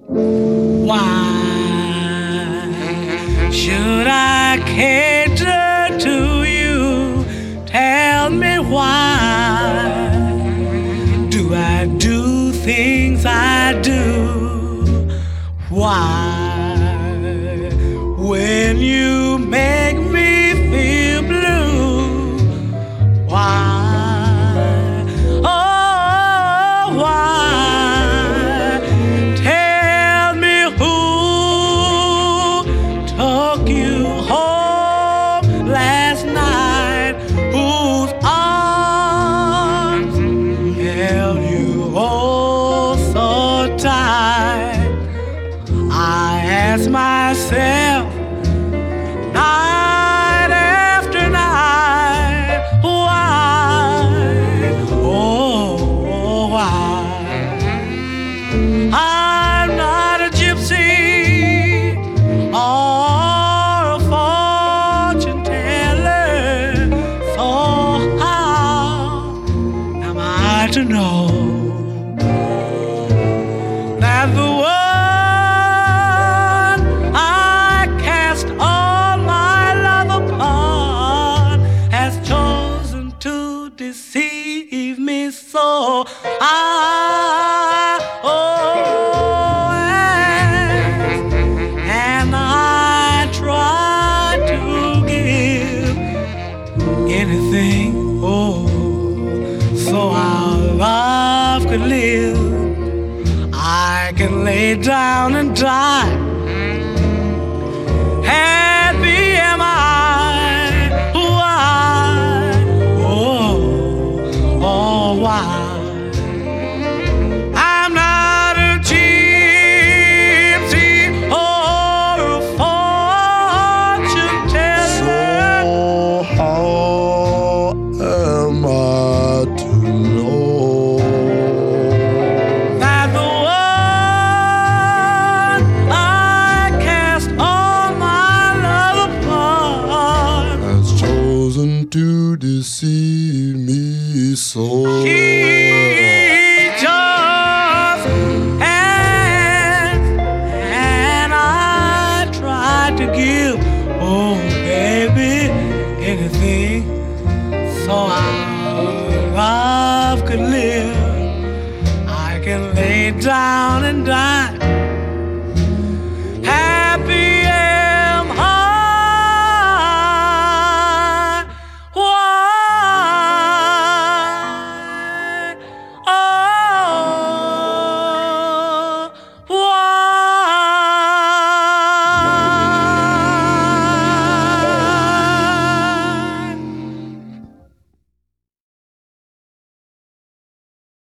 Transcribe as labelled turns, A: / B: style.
A: Why should I cater to you? Tell me why do I do things I do? Why, when you make me feel blue? Why, oh, why? Tell me who took you home last night, whose arms held you oh so tight. I ask myself night after night, why, oh, why? I'm not a gypsy or a fortune teller, so how am I to know that the one I cast all my love upon has chosen to deceive me? So I, oh, ask, and I try to give anything, oh, so our love could live. I can lay down and die. Happy am I. Why? Oh, oh, why? I'm not a gypsy or a fortune teller.
B: So how am I to know
A: That the one I cast all my love upon,
B: has chosen to deceive me so?
A: he just and I tried to give, oh baby, anything, so our love could live. I can lay down and die.